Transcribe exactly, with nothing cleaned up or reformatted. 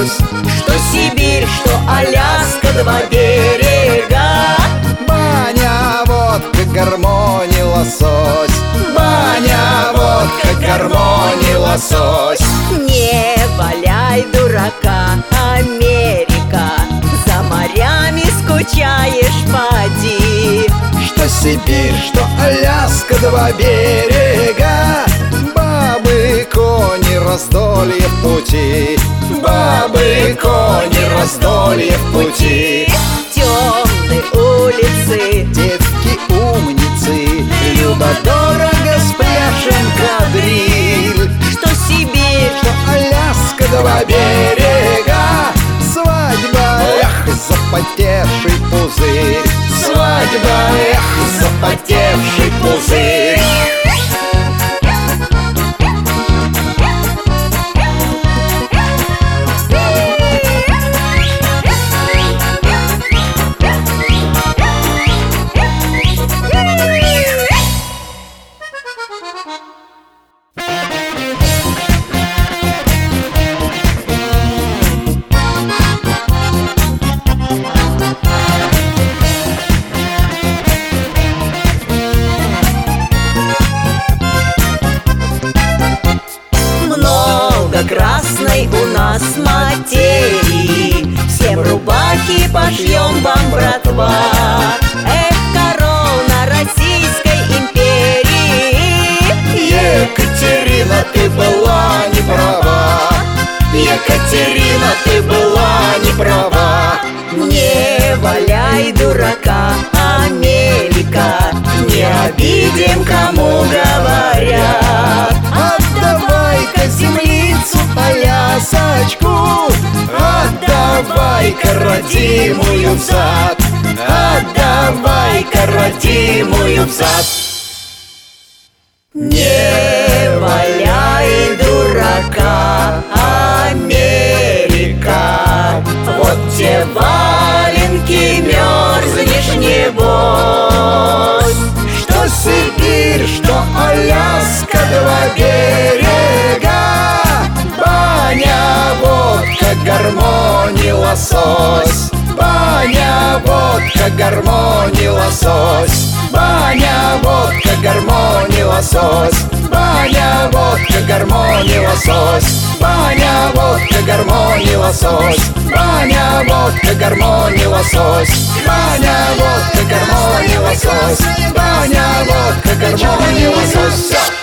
лосось. Что Сибирь, что Аляска, два берега. Баня, водка, гармони, лосось. Баня, водка, гармони, лосось. Не валяй дурака, Америка, за морями скучаешь, поди. Что Сибирь, что Аляска, два берега. Бабы, кони, раздолье в пути. Бабы, кони, раздолье в пути. Темные улицы, Девки умницы, любо-дорого спляшем кадриль. что Сибирь, Что Аляска, два берега. Свадьба, эх, запотевший пузырь. Свадьба, эх, запотевший пузырь. много красной у нас материи. Всем рубахи пошьем вам, братва. Эх, корона Российской империи. Екатерина, ты была не права. Екатерина, ты была не права. Не валяй дурака, Америка, не обидим, кому говорят. Отдавай-ка землицу, Алясочку. Отдавай-ка родимую взад. Отдавай-ка родимую взад. Не валяй дурака, Америка, вот те валенки, мерзнешь небось. Что Сибирь, что Аляска, два берега. Баня, водка, гармони, лосось. Баня, водка, гармони, лосось. Баня, водка, гармони, лосось. Баня, водка, гармони, лосось. Баня, водка, гармони, лосось. Баня, водка, гармони, лосось. Баня, водка, гармони, лосось. Баня, водка, гармони, лосось. Всё!